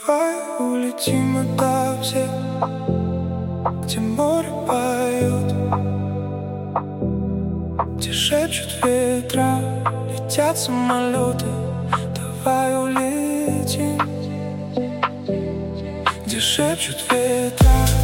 Давай улетим ото всех, где море поет, где шепчут ветра, летят самолеты. Давай улетим, где шепчут ветра.